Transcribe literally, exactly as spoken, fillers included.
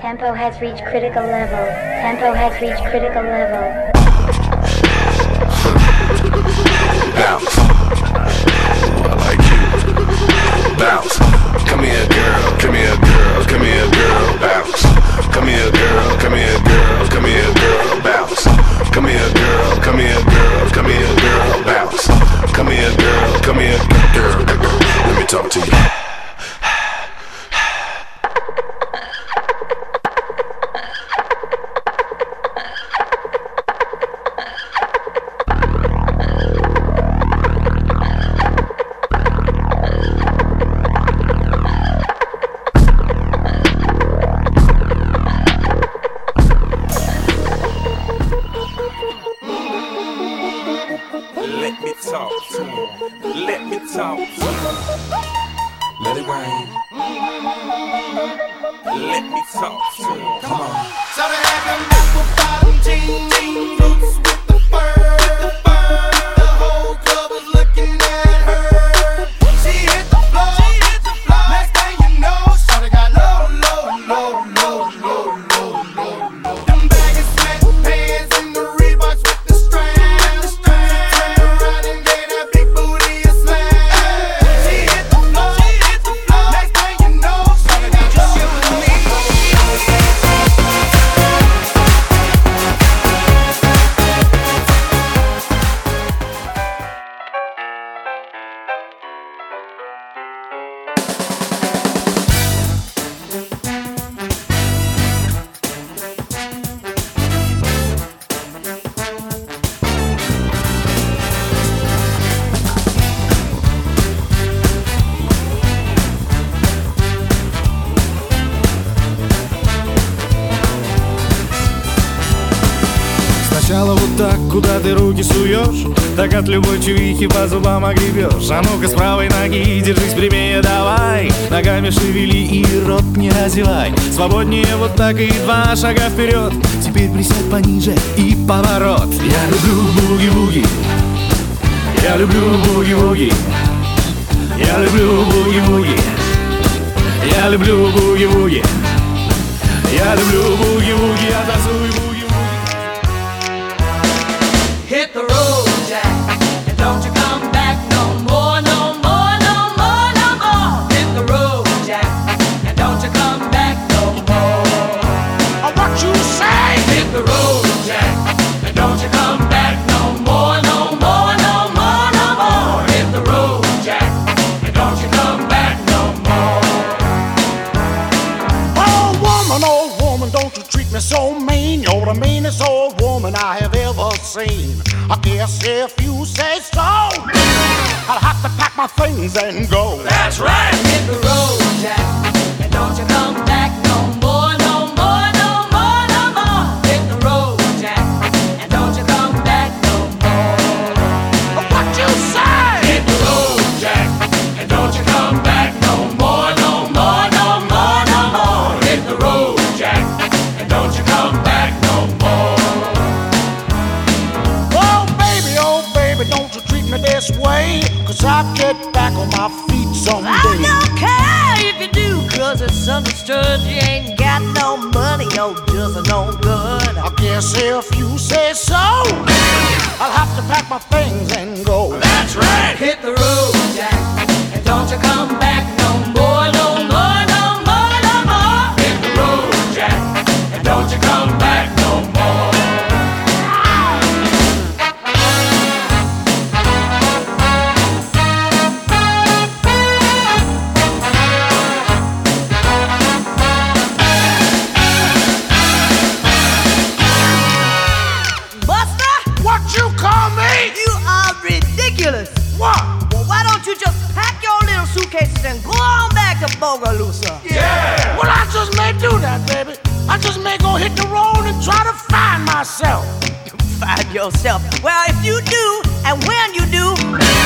Tempo has reached critical level. Tempo has reached critical level. Bounce. Ooh, I like you. Bounce. Come here, girl. Come here, girl. Come here, girl. Bounce. Come here, girl. Come here, girl. Come here, girl. Bounce. Come here, girl. Come here, girl. Come here, girl. Bounce. Come here, girl. Come here, girl. Let me talk to you. Куда ты руки суешь, так от любой чувихи по зубам огребешь. А ну-ка с правой ноги держись прямее, давай. Ногами шевели и рот не разевай. Свободнее вот так и два шага вперед. Теперь присядь пониже и поворот. Я люблю буги-буги. Я люблю буги-буги. Я люблю буги-буги. Я люблю буги-буги. Я люблю буги-буги. Я танцую буги-буги. Hit the road, Jack, and don't you come back no more, no more, no more, no more. Hit the road, Jack, and don't you come back no more. Oh, what you say? Hit the road, Jack, and don't you come back no more, no more, no more, no more. Hit the road, Jack, and don't you come back no more. Oh, woman, oh, woman, don't you treat me so mean. You're the meanest old woman I have ever seen. I guess if you say so, I'll have to pack my things and go. That's right. Hit the road, Jack, and don't you come back no more, no more, no more, no more. Hit the road, Jack, and don't you come back no more. What you say? Hit the road, Jack, and don't you come back no more, no more, no more, no more. Hit the road, Jack, and don't you come back no more. Don't you treat me this way, cause I'll get back on my feet someday. I don't care if you do, cause it's understood. You ain't got no money, you're just no good. I guess if you say so, I'll have to pack my things and go. That's right. Hit the road, Jack, and don't you come back no more, no more, no more, no more. Hit the road, Jack, and don't you come back no more. What? Well, why don't you just pack your little suitcases and go on back to Bogalusa? Yeah! Well, I just may do that, baby. I just may go hit the road and try to find myself. Find yourself? Well, if you do, and when you do,